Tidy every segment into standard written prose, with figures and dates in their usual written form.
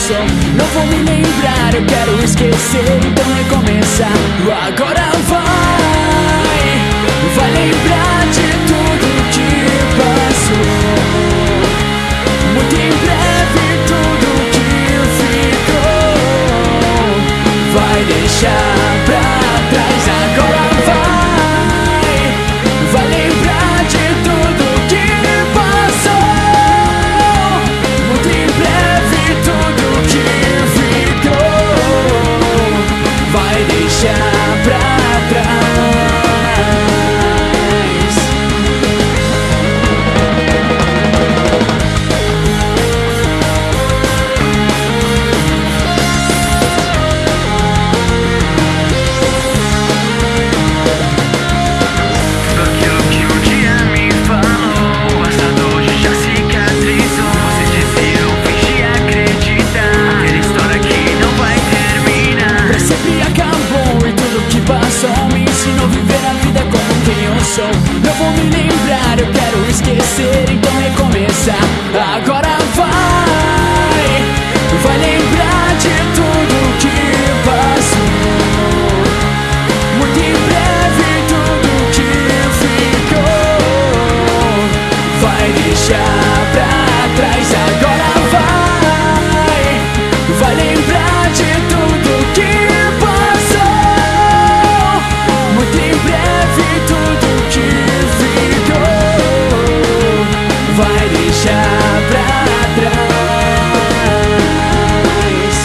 sou. Não vou me lembrar, eu quero esquecer, então recomeçar. Agora vai lembrar de tudo que passou. Muito em breve tudo que ficou vai deixar pra trás. Agora vai lembrar de tudo que passou. Muito em breve tudo que ficou vai deixar pra trás. Não vou me lembrar, eu quero esquecer, então recomeçar. Agora vai lembrar de tudo que passou. Muito em breve tudo que ficou vai deixar pra trás. Agora vai lembrar de tudo que passou. Muito em breve tudo que ficou vai deixar pra trás.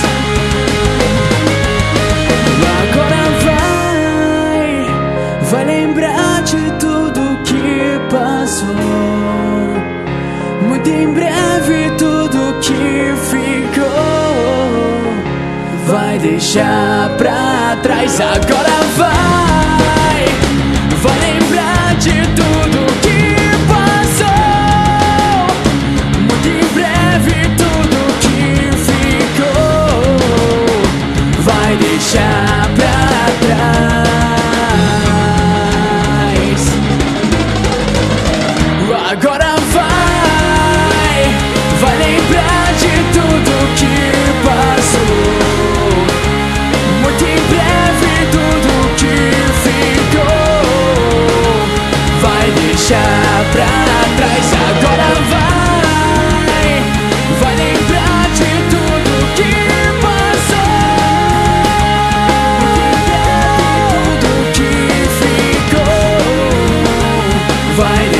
Agora vai lembrar de tudo que passou. Muito em breve tudo que ficou vai deixar pra trás. Agora vai lembrar de tudo que passou. Muito em breve tudo que ficou vai deixar pra trás. Agora vai lembrar de tudo que passou. Muito em breve tudo que ficou vai deixar pra trás. Agora vai lembrar de tudo que passou. Muito em breve tudo que ficou vai deixar